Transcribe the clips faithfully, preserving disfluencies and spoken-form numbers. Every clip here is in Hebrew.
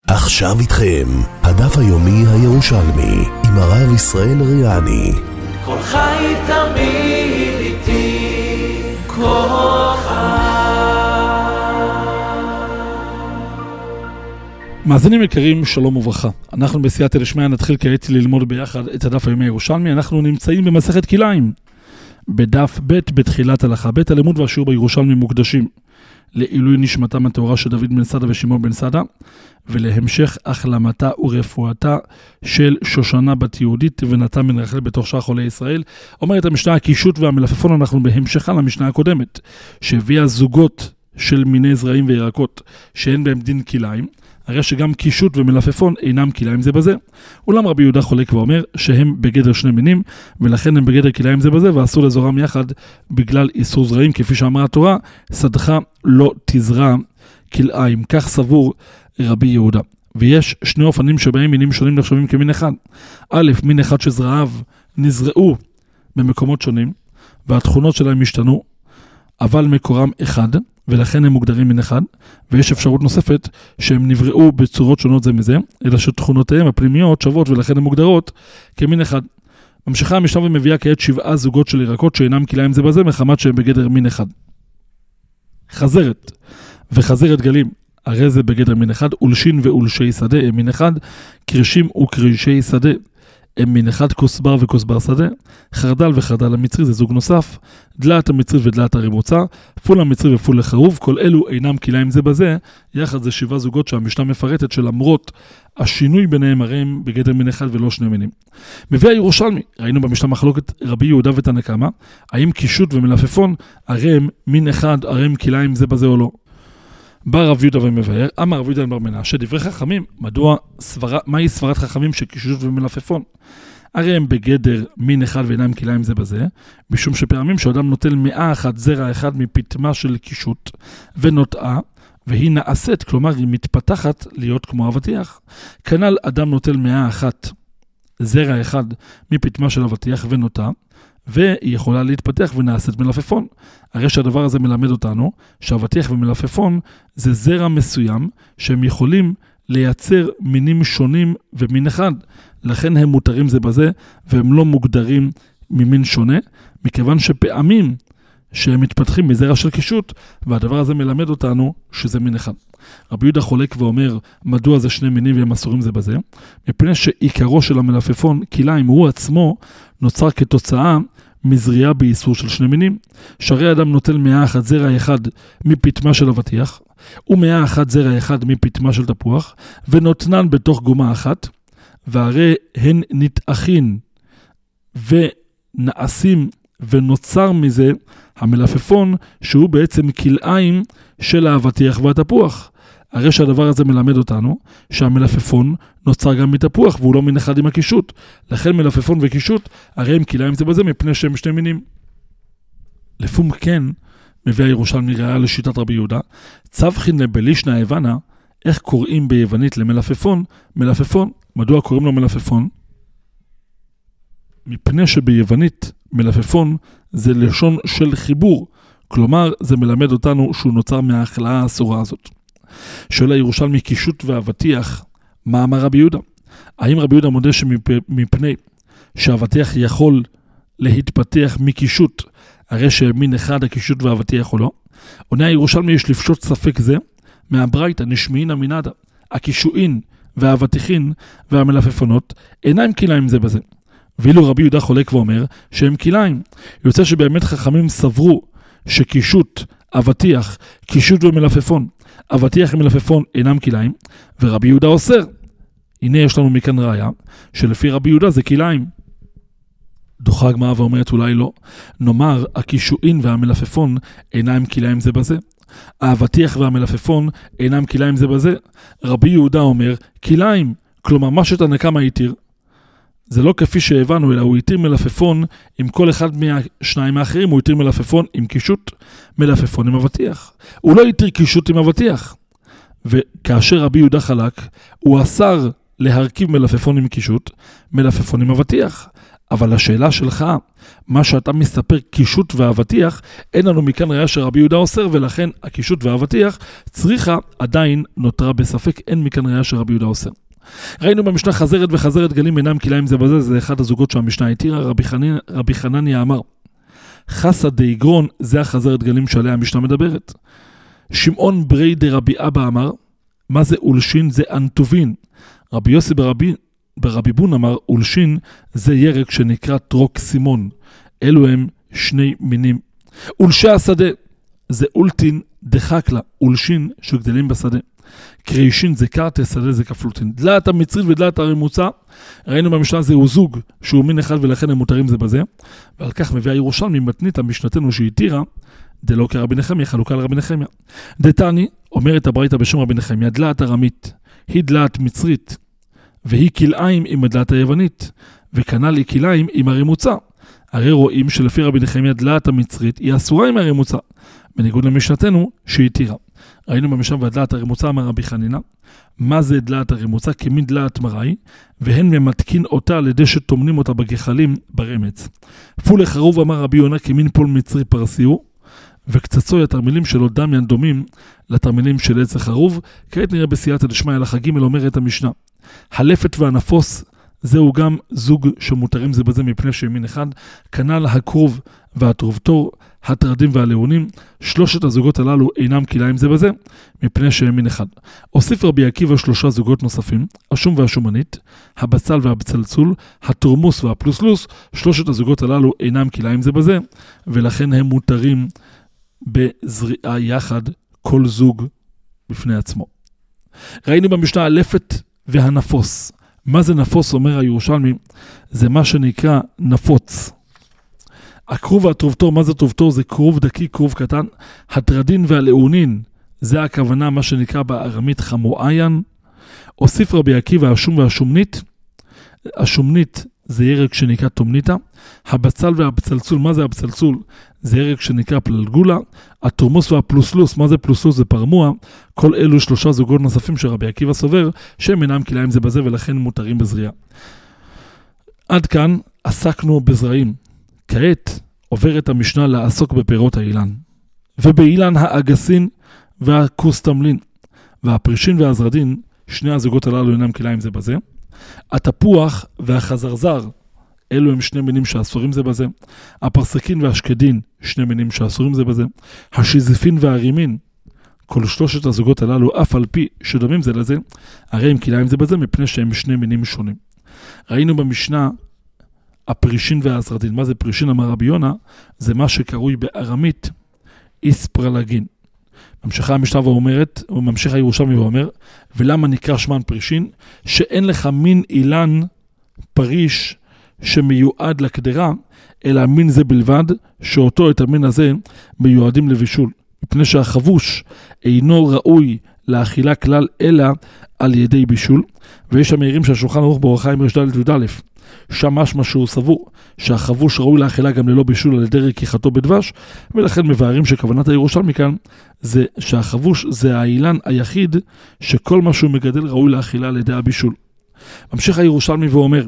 עכשיו איתכם, הדף היומי הירושלמי, עם הרב ישראל ריאני. כל חי תמיד איתי, כל חי. מאזינים יקרים, שלום וברכה. אנחנו בסייעתא דשמיא נתחיל כעת ללמוד ביחד את הדף היומי הירושלמי. אנחנו נמצאים במסכת כלאיים, בדף ב' בתחילת הלכה ב'. הלימוד והשיעור בירושלמי מוקדשים לעילוי נשמתם הטהורה של דוד בן סדה ושמעון בן סדה, ולהמשך החלמתה ורפואתה של שושנה בת יהודית ונתן בן רחל בתוך שאר חולי ישראל. אומרת המשנה, הקישוט והמלפפון, אנחנו בהמשכה למשנה הקודמת, שהביאה זוגות של מיני זרעים וירקות שאין בהם דין כלאיים, הרי שגם קישוט ומלפפון אינם כלאיים זה בזה. אולם רבי יהודה חולק ואומר שהם בגדר שני מינים, ולכן הם בגדר כלאיים זה בזה, ואסור לזורם יחד בגלל איסור זרעים, כפי שאמרה התורה, שדך לא תזרע כלאיים. כך סבור רבי יהודה. ויש שני אופנים שבהם מינים שונים נחשבים כמין אחד. א', מין אחד שזרעיו נזרעו במקומות שונים, והתכונות שלהם השתנו, אבל מקורם אחד, ולכן הם מוגדרים מין אחד. ויש אפשרות נוספת שהם נבראו בצורות שונות זה מזה, אלא שתכונותיהם הפנימיות שוות ולכן הם מוגדרות כמין אחד. ממשיכה המשנה ומביאה כעת שבעה זוגות של ירקות שאינם כלאיים זה בזה, מחמת שהם בגדר מין אחד. חזרת וחזרת גלים, הרי זה בגדר מין אחד. אולשין ואולשי שדה הם מין אחד. קרישים וקרישי שדה הם מין אחד. כוסבר וכוסבר שדה. חרדל וחרדל המצרי זה זוג נוסף. דלת המצרי ודלת הרימוצה. פול המצרי ופול לחרוב, כל אלו אינם כלאיים זה בזה. יחד זה שבעה זוגות שהמשנה מפרטת, שלמרות השינוי ביניהם הרי הם בגדר מין אחד ולא שני מינים. מביא הירושלמי, ראינו במשנה מחלוקת רבי יהודה ותנא קמא, האם קישוט ומלפפון הרי הם מין אחד, הרי הם כלאיים זה בזה או לא. בא רב יהודה ומבאר, אמר רב יהודה בר מנשה, דברי חכמים, מדוע סברה, מהי סברת חכמים של קישוט ומלפפון? הרי הם בגדר מין אחד ואינם כלאיים זה בזה, משום שפעמים שאדם נוטל מאה אחת זרע אחד מפטמה של קישוט ונוטעה, והיא נעשית, כלומר היא מתפתחת להיות כמו אבטיח. כנ"ל אדם נוטל מאה אחת זרע אחד מפטמה של אבטיח ונוטעה, והיא יכולה להתפתח ונעשית מלפפון. הרי שהדבר הזה מלמד אותנו שאבטיח ומלפפון זה זרע מסוים שהם יכולים לייצר מינים שונים ומין אחד. לכן הם מותרים זה בזה והם לא מוגדרים ממין שונה, מכיוון שפעמים שהם מתפתחים מזרע של קישוט, והדבר הזה מלמד אותנו שזה מין אחד. רבי יהודה חולק ואומר מדוע זה שני מינים והם אסורים זה בזה, מפני שעיקרו של המלפפון כלאיים הוא עצמו נוצר כתוצאה מזריעה באיסור של שני מינים. שהרי אדם נוטל מאה אחת זרע אחד מפטמה של אבטיח, ומאה אחת זרע אחד מפטמה של תפוח, ונותנן בתוך גומה אחת, והרי הן נתאחין ונעשים ונוצר מזה המלפפון, שהוא בעצם כלאיים של האבטיח והתפוח. הרי שהדבר הזה מלמד אותנו שהמלפפון נוצר גם מתפוח והוא לא מין אחד עם הקישוט. לכן מלפפון וקישוט הרי הם כלאיים זה בזה מפני שהם שני מינים. לפום כן מביא הירושלמי ראיה לשיטת רבי יהודה, צבחין לבלישנא היוונה, איך קוראים ביוונית למלפפון מלפפון? מדוע קוראים לו מלפפון? מפני שביוונית מלפפון זה לשון של חיבור, כלומר זה מלמד אותנו שהוא נוצר מההחלאה האסורה הזאת. שואל הירושלמי, קישוט ואבטיח, מה אמר רבי יהודה? האם רבי יהודה מודה שמפני שהאבטיח יכול להתפתח מקישוט, הרי שמין אחד הקישוט והאבטיח או לא? עונה הירושלמי, יש לפשוט ספק זה מהברייתא נשמעינא מנדא, הקישואין והאבטיחין והמלפפונות אינם כלאיים זה בזה. ואילו רבי יהודה חולק ואומר שהם כלאיים. יוצא שבאמת חכמים סברו שקישוט, אבטיח, קישוט ומלפפון, אבטיח ומלפפון אינם כלאיים, ורבי יהודה אוסר. הנה יש לנו מכאן ראיה שלפי רבי יהודה זה כלאיים. דוחה הגמרא ואומרת אולי לא. נאמר הקישואין והמלפפון אינם כלאיים זה בזה. האבטיח והמלפפון אינם כלאיים זה בזה. רבי יהודה אומר כלאיים, כלומר מה שתנא קמא התיר, זה לא כפי שהבנו, אלא הוא התיר מלפפון עם כל אחד מהשניים האחרים, הוא התיר מלפפון עם קישוט, מלפפון עם אבטיח. הוא לא התיר קישוט עם אבטיח. וכאשר רבי יהודה חלק, הוא אסר להרכיב מלפפון עם קישוט, מלפפון עם אבטיח. אבל השאלה שלך, מה שאתה מספר קישוט ואבטיח, אין לנו מכאן ראיה שרבי יהודה אוסר, ולכן הקישוט ואבטיח צריכה עדיין נותרה בספק, אין מכאן ראיה שרבי יהודה אוסר. ראינו במשנה חזרת וחזרת גלים אינם כליים זה בזה, זה אחד הזוגות שהמשנה התירה. רבי, חנין, רבי חנניה אמר, חסא דאיגרון, זה החזרת גלים שעליה המשנה מדברת. שמעון ברי דרבי אבא אמר, מה זה אולשין? זה אנטובין. רבי יוסי ברבי, ברבי בון אמר, אולשין זה ירק שנקרא טרוקסימון. אלו הם שני מינים. אולשי השדה, זה אולטין דחקלה, אולשין שגדלים בשדה. קרישין זה קרטה, שדה זה כפלוטין. דלת המצרית ודלת הרמוצה, ראינו במשנה זהו זוג שהוא מין אחד ולכן הם מותרים זה בזה, ועל כך מביאה ירושלמי מתנית המשנתנו שהתירה, דלא כרבי נחמיה, חלוקה לרבי נחמיה. דתני, אומרת הברייתא בשם רבי נחמיה, דלת ארמית, היא דלת מצרית, והיא כלאיים עם הדלת היוונית, וכנ"ל היא כלאיים עם הרמוצה. הרי רואים שלפי רבי נחמיה דלת המצרית היא אסורה עם הרמוצה, בניגוד למשנתנו שהתירה. ראינו במשנה והדלת הרמוצה אמר רבי חנינה, מה זה דלת הרמוצה? כמין דלת מראי, והן ממתקין אותה על ידי שתומנים אותה בגחלים ברמץ. פול החרוב אמר רבי יונה כמין פול מצרי פרסיו, וקצצוי התרמילים שלו דמיין דומים לתרמילים של עץ החרוב. כעת נראה בסייעתא דשמיא הלכה ג' אומרת המשנה, הלפת והנפוס זהו גם זוג שמותרים זה בזה מפני שמין אחד, כנ"ל הכרוב והטרובטור, הטרדים והלאונים, שלושת הזוגות הללו אינם כלאיים זה בזה, מפני שהם מין אחד. הוסיף רבי עקיבא שלושה זוגות נוספים, השום והשומנית, הבצל והבצלצול, התורמוס והפלוסלוס, שלושת הזוגות הללו אינם כלאיים זה בזה, ולכן הם מותרים בזריעה יחד, כל זוג בפני עצמו. ראינו במשנה הלפת והנפוס. מה זה נפוס? אומר הירושלמי, זה מה שנקרא נפוץ. הקרוב והטרובטור, מה זה טרובטור? זה קרוב דקי, קרוב קטן. הטרדין והלאונין, זה הכוונה מה שנקרא בארמית חמואיין. הוסיף רבי עקיבא השום והשומנית. השומנית זה ירק שנקרא תומניתא. הבצל והבצלצול, מה זה הבצלצול? זה ירק שנקרא פללגולה. התורמוס והפלוסלוס, מה זה פלוסלוס? זה פרמוע. כל אלו שלושה זוגות נוספים שרבי עקיבא סובר, שהם אינם כלאיים זה בזה ולכן מותרים בזריעה. עד כאן עסקנו בזרעים. כעת עוברת המשנה לעסוק בפירות האילן. ובאילן האגסין והקוסטמלין והפרישין והזרדין, שני הזוגות הללו אינם כלאיים זה בזה. התפוח והחזרזר, אלו הם שני מינים שאסורים זה בזה. הפרסקין והשקדין, שני מינים שאסורים זה בזה. השיזפין והרימין, כל שלושת הזוגות הללו, אף על פי שדומים זה לזה, הרי הם כלאיים זה בזה, מפני שהם שני מינים שונים. ראינו במשנה, הפרישין והזרדין. מה זה פרישין? אמר רבי יונה, זה מה שקרוי בארמית איספרלגין. ממשיכה המשנה ואומרת, וממשיך הירושלמי ואומר, ולמה נקרא שמן פרישין? שאין לך מין אילן פריש שמיועד לקדרה, אלא מין זה בלבד, שאותו את המין הזה מיועדים לבישול. מפני שהחבוש אינו ראוי לאכילה כלל, אלא על ידי בישול. ויש המעירים שהשולחן ערוך באורח חיים רש ד' י"א, שם משמע שהוא סבור שהחבוש ראוי לאכילה גם ללא בישול על ידי רקיחתו בדבש, ולכן מבארים שכוונת הירושלמי כאן זה שהחבוש זה האילן היחיד שכל מה שהוא מגדל ראוי לאכילה על ידי הבישול. ממשיך הירושלמי ואומר,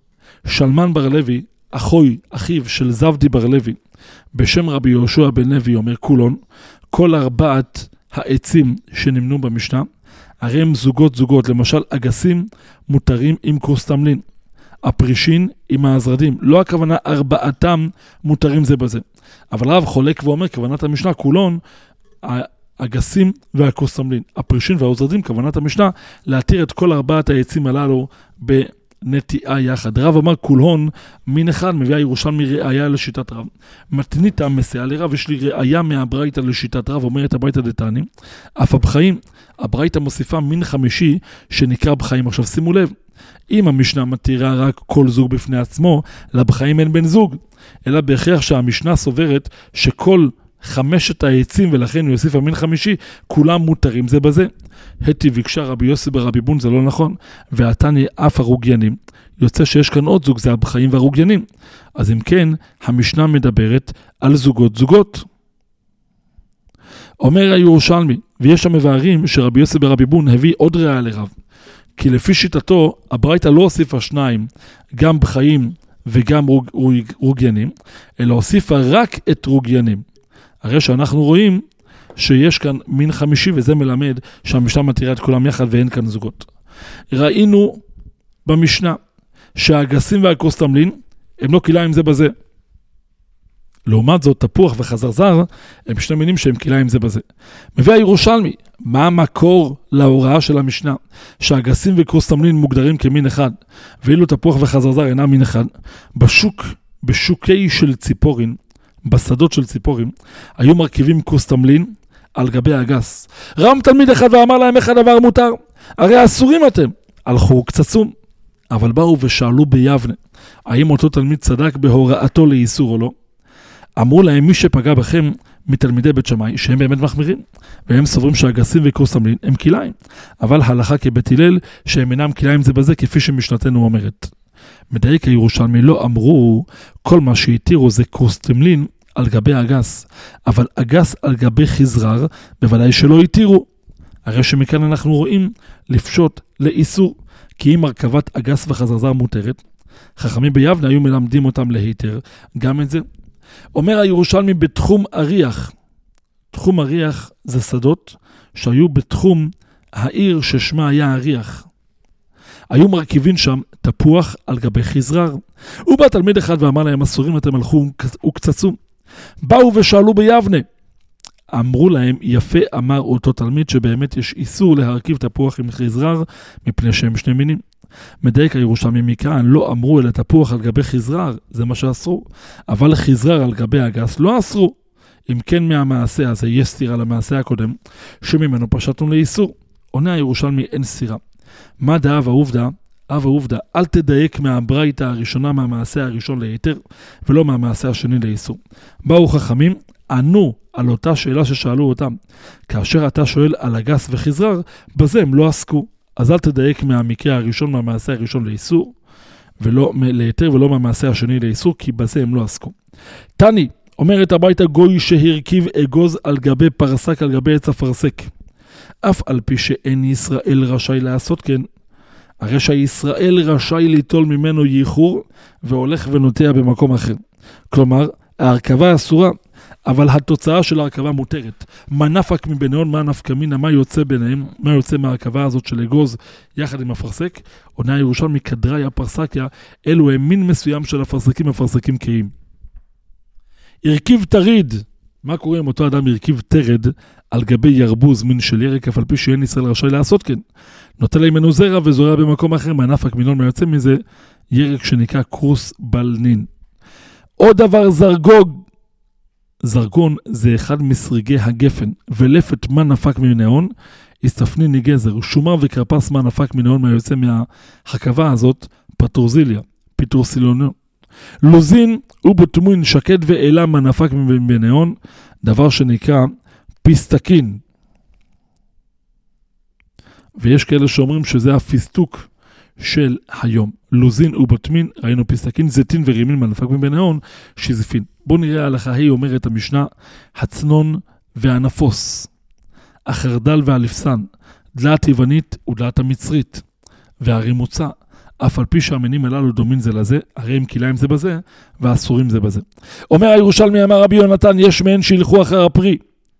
שלמן בר לוי, אחוי, אחיו של זבדי בר לוי, בשם רבי יהושע בן לוי, אומר כולון, כל ארבעת העצים שנמנו במשנה, הרי הם זוגות זוגות, למשל אגסים מותרים עם קוסטמלין, הפרישין עם הזרדים, לא הכוונה ארבעתם מותרים זה בזה. אבל רב חולק ואומר, כוונת המשנה, כולון, האגסים והקוסטמלין, הפרישין והזרדים, כוונת המשנה, להתיר את כל ארבעת העצים הללו בנטיעה יחד. רב אמר כולון, מין אחד מביאה ירושלמי ראיה לשיטת רב. מתניתא מסייע לרב, יש לי ראיה מהברייתא לשיטת רב, אומרת הברייתא דתני, אף הבחיים, הברייתא מוסיפה מין חמישי שנקרא בחיים. עכשיו שימו לב, אם המשנה מתירה רק כל זוג בפני עצמו, לבחיים אין בן זוג, אלא בהכרח שהמשנה סוברת שכל חמשת העצים, ולכן הוא יוסיף המין חמישי, כולם מותרים זה בזה. התי ביקשה רבי יוסי ברבי בון, זה לא נכון, ועתני אף הרוגיינים. יוצא שיש כאן עוד זוג, זה הבחיים והרוגיינים. אז אם כן, המשנה מדברת על זוגות זוגות. אומר הירושלמי, ויש המבארים שרבי יוסי ברבי בון הביא עוד ראיה לרב. כי לפי שיטתו, הברייתא לא הוסיפה שניים, גם בחיים וגם רוג, רוג, רוגיינים, אלא הוסיפה רק את רוגיינים. הרי שאנחנו רואים שיש כאן מין חמישי, וזה מלמד שהמשנה מתירה את כולם יחד ואין כאן זוגות. ראינו במשנה שהאגסים והקוסטמלין הם לא כליים זה בזה. לעומת זאת, תפוח וחזרזר הם שני מינים שהם כליים זה בזה. מביא הירושלמי, מה המקור להוראה של המשנה? שהאגסים וקוסטמלין מוגדרים כמין אחד, ואילו תפוח וחזרזר אינם מין אחד. בשוק, בשוקי של ציפורין, בשדות של ציפורים, היו מרכיבים קוסטמלין על גבי האגס. רם תלמיד אחד ואמר להם איך הדבר מותר, הרי אסורים אתם. הלכו קצצום, אבל באו ושאלו ביבנה, האם אותו תלמיד צדק בהוראתו לאיסור או לא? אמרו להם, מי שפגע בכם מתלמידי בית שמאי, שהם באמת מחמירים, והם סוברים שהאגסים וקוסטמלין הם כליים, אבל הלכה כבית הלל שהם אינם כליים זה בזה, כפי שמשנתנו אומרת. מדייק הירושלמי, לא אמרו כל מה שהתירו זה קוסטמלין על גבי אגס, אבל אגס על גבי חזרר בוודאי שלא התירו. הרי שמכאן אנחנו רואים לפשוט לאיסור, כי אם הרכבת אגס וחזרזר מותרת, חכמים ביבנה היו מלמדים אותם להיתר גם את זה. אומר הירושלמי, בתחום אריח, תחום אריח זה שדות שהיו בתחום העיר ששמה היה אריח. היו מרכיבים שם תפוח על גבי חזרר. ובא תלמיד אחד ואמר להם, אסורים אתם הלכו וקצצו. באו ושאלו ביבנה. אמרו להם, יפה אמר אותו תלמיד שבאמת יש איסור להרכיב תפוח עם חזרר מפני שהם שני מינים. מדייק הירושלמי מכאן, לא אמרו אלא תפוח על גבי חזרר, זה מה שאסרו. אבל חזרר על גבי אגס לא אסרו. אם כן מהמעשה הזה יש סתירה למעשה הקודם, שממנו פשטנו לאיסור. עונה הירושלמי, אין סתירה. מה דאב העובדה? אב העובדה, אל תדייק מהברייתא הראשונה מהמעשה הראשון להיתר, ולא מהמעשה השני לאיסור. באו חכמים, ענו על אותה שאלה ששאלו אותם. כאשר אתה שואל על אגס וחזרר, בזה הם לא עסקו. אז אל תדייק מהמקרה הראשון מהמעשה הראשון לאיסור, ולא להיתר ולא מהמעשה השני לאיסור, כי בזה הם לא עסקו. תני, אומרת הביתה גוי שהרכיב אגוז על גבי פרסק על גבי עץ הפרסק. אף על פי שאין ישראל רשאי לעשות כן, הרי שישראל רשאי ליטול ממנו ייחור והולך ונוטע במקום אחר. כלומר, ההרכבה אסורה, אבל התוצאה של ההרכבה מותרת. מה נפק מביניהם, מה נפקא מינה, מה יוצא ביניהם, מה יוצא מההרכבה הזאת של אגוז יחד עם הפרסק? עונה הירושלמי כדראי הפרסקיה, אלו הם מין מסוים של הפרסקים, הפרסקים קיים. הרכיב תריד, מה קורה אם אותו אדם הרכיב תרד על גבי ירבוז מין של ירק, אף על פי שאין ישראל רשאי לעשות כן? נוטל ממנו זרע וזורע במקום אחר, מה נפק מינון, מה יוצא מזה? ירק שנקרא קרוס בלנין. עוד דבר זרגוג, זרגון זה אחד מסריגי הגפן, ולפת מה נפק מנהון, הסתפניני גזר, שומר וקרפס מה נפק מנהון, מה יוצא מהחכבה הזאת, פטרוזיליה, פיטרוסילונו. לוזין ובתמון שקד ואלה מה נפק מנהון, דבר שנקרא פיסטקין. ויש כאלה שאומרים שזה הפיסטוק של היום. לוזין ובתמין, ראינו פיסטקין, זיתין ורימין מנפק מבנהון, שיזפין. בואו נראה הלכה, היא אומרת המשנה, הצנון והנפוס, החרדל והלפסן, דלת יוונית ודלת המצרית, והרימוצה, אף על פי שהמינים הללו דומים זה לזה, הרי הם כליים זה בזה, ואסורים זה בזה. אומר הירושלמי, אמר רבי יונתן, יש מהן שילכו אחר הפרי.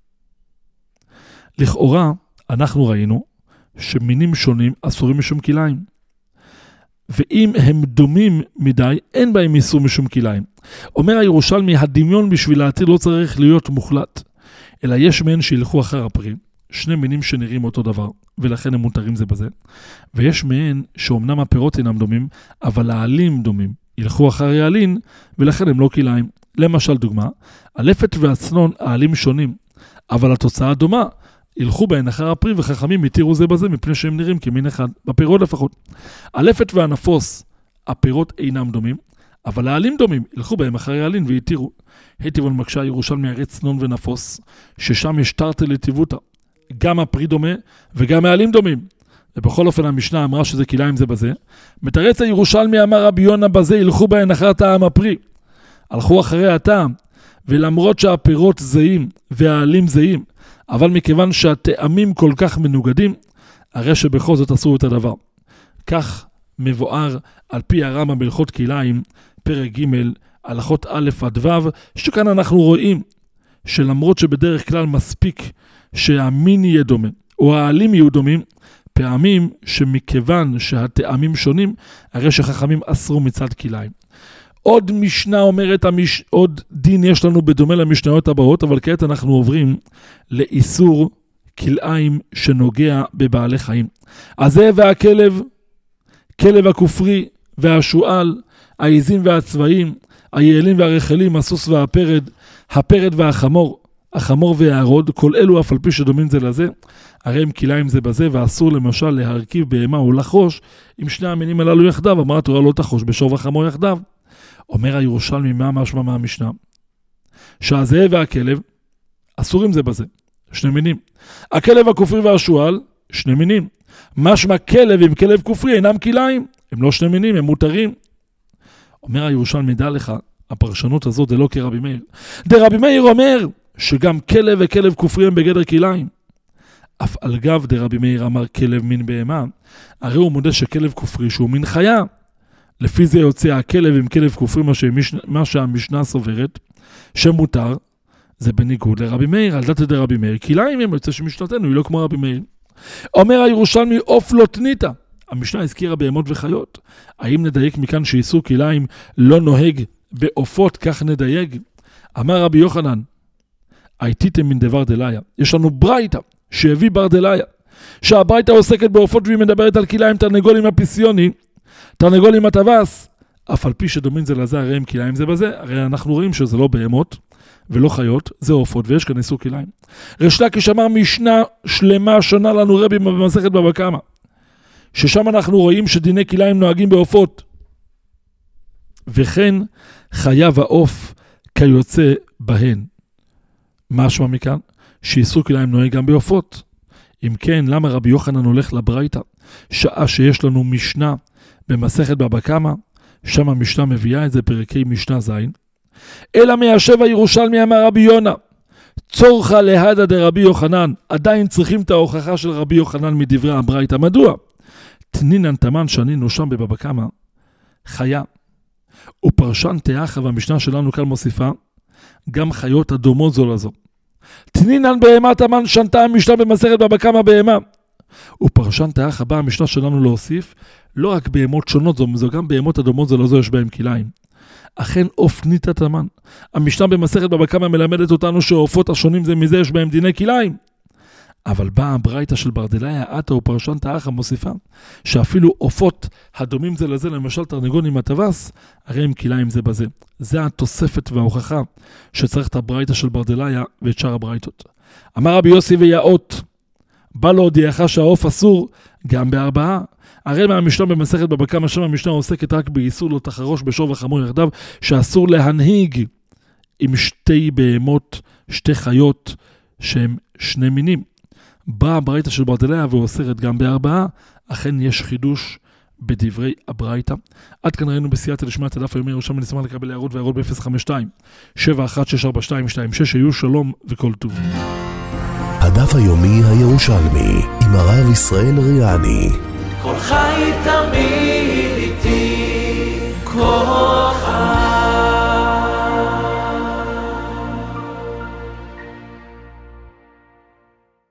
לכאורה, אנחנו ראינו, שמינים שונים אסורים משום כליים. ואם הם דומים מדי, אין בהם איסור משום כליים. אומר הירושלמי, הדמיון בשביל להתיר לא צריך להיות מוחלט, אלא יש מהן שילכו אחר הפרי, שני מינים שנראים אותו דבר, ולכן הם מותרים זה בזה. ויש מהן שאומנם הפירות אינם דומים, אבל העלים דומים, ילכו אחר העלין, ולכן הם לא כליים. למשל דוגמה, הלפת והצנון העלים שונים, אבל התוצאה דומה, ילכו בהן אחר הפרי וחכמים יתירו זה בזה מפני שהם נראים כמין אחד, בפירות לפחות. הלפת והנפוס, הפירות אינם דומים, אבל העלים דומים, ילכו בהם אחר העלין ויתירו. היטיבון מקשה ירושלמי הרי צנון ונפוס, ששם יש תרתי לטיבותא. גם הפרי דומה וגם העלים דומים. ובכל אופן המשנה אמרה שזה כליים זה בזה. מתרץ הירושלמי אמר רבי יונה בזה, ילכו בהן אחר טעם הפרי. הלכו אחרי הטעם, ולמרות שהפירות זהים והעלים זהים, אבל מכיוון שהטעמים כל כך מנוגדים, הרי שבכל זאת עשו את הדבר. כך מבואר על פי הרמב"ם בהלכות כליים, פרק ג' הלכות א' עד ו', שכאן אנחנו רואים שלמרות שבדרך כלל מספיק שהמין יהיה דומה, או העלים יהיו דומים, פעמים שמכיוון שהטעמים שונים, הרי שחכמים אסרו מצד כליים. עוד משנה אומרת, המש... עוד דין יש לנו בדומה למשניות הבאות, אבל כעת אנחנו עוברים לאיסור כליים שנוגע בבעלי חיים. הזאב והכלב, כלב הכופרי והשואל, העזים והצבעים, היעלים והרחלים, הסוס והפרד, הפרד והחמור, החמור והערוד, כל אלו אף על פי שדומים זה לזה, הרי הם כליים זה בזה, ואסור למשל להרכיב בהמה או לחרוש, עם שני המינים הללו יחדיו, אמרה התורה לא תחרוש בשור וחמור יחדיו. אומר הירושלמי מה משמע מהמשנה? שהזאב והכלב אסורים זה בזה, שני מינים. הכלב הכופרי והשואל, שני מינים. משמע כלב עם כלב כופרי אינם כליים, הם לא שני מינים, הם מותרים. אומר הירושלמי, דע לך, הפרשנות הזאת זה לא כרבי מאיר. דרבי מאיר אומר שגם כלב וכלב כופרי הם בגדר כליים. אף על גב דרבי מאיר אמר כלב מין בהמה, הרי הוא מודה שכלב כופרי שהוא מין חיה. לפי זה יוצא הכלב עם כלב כופרי, מה, שמשנה, מה שהמשנה סוברת, שמותר, זה בניגוד לרבי מאיר, על דת דרבי מאיר, כליים הם יוצא שמשנתנו, היא לא כמו רבי מאיר. אומר הירושלמי, אוף לא תניתא. המשנה הזכירה בהמות וחיות. האם נדייק מכאן שאיסור כליים לא נוהג באופות, כך נדייק? אמר רבי יוחנן, הייתיתם מן דבר דליה. יש לנו ברייתא שהביא ברדליה, שהברייתא עוסקת באופות והיא מדברת על כליים, תרנגול עם הפיסיוני, תרנגול עם הטווס, אף על פי שדומים זה לזה, הרי הם כליים זה בזה, הרי אנחנו רואים שזה לא בהמות ולא חיות, זה אופות, ויש כאן איסור כליים. ריש לקיש אמר משנה שלמה שונה לנו רבי במסכת בבא קמא, ששם אנחנו רואים שדיני כליים נוהגים באופות, וכן חיה ועוף כיוצא בהן. משמע מכאן? שאיסור כליים נוהג גם באופות. אם כן, למה רבי יוחנן הולך לברייתא? שעה שיש לנו משנה במסכת בבא קמא, שם המשנה מביאה את זה פרקי משנה זין. אלא מיישב הירושלמי אמר רבי יונה, צורך להדה דרבי יוחנן, עדיין צריכים את ההוכחה של רבי יוחנן מדברי הברייתא. מדוע? תנינן תמן שנינו שם בבבא קמא, חיה. ופרשן תאחה, והמשנה שלנו כאן מוסיפה, גם חיות הדומות זו לזו. תנינן בהמה תמן שנתה המשנה במסכת בבא קמא בהמה. ופרשן תאחה באה המשנה שלנו להוסיף, לא רק בהמות שונות זו, זו גם בהמות הדומות זו לזו יש בהם כליים. אכן אוף ניתא תמן. המשנה במסכת בבא קמא מלמדת אותנו שהעופות השונים זה מזה יש בהם דיני כליים. אבל באה הברייתא של ברדליה עתה ופרשן תאחה מוסיפה, שאפילו עופות הדומים זה לזה, למשל תרנגול עם הטווס, הרי הם כליים זה בזה. זה התוספת וההוכחה שצריך את הברייתא של ברדליה ואת שאר הברייתות. אמר רבי יוסי ויעות, בא להודיעך שהעוף אסור גם בארבעה. הרי מהמשנה במסכת בבא קמא שם המשנה עוסקת רק באיסור לא תחרוש בשור וחמור יחדיו, שאסור להנהיג עם שתי בהמות, שתי חיות שהם שני מינים. באה הברייתא של ברדליה ואוסרת גם בארבעה, אכן יש חידוש בדברי הברייתא. עד כאן ראינו בסייעתא דשמיא את הדף היומי ירושלמי, נשמח לקבל הערות והערות ב-אפס חמש שתיים שבע אחת שש ארבע שתיים שתיים שש. היו שלום וכל טוב. הדף היומי הירושלמי עם הרב ישראל ריאני. כל חי תמיד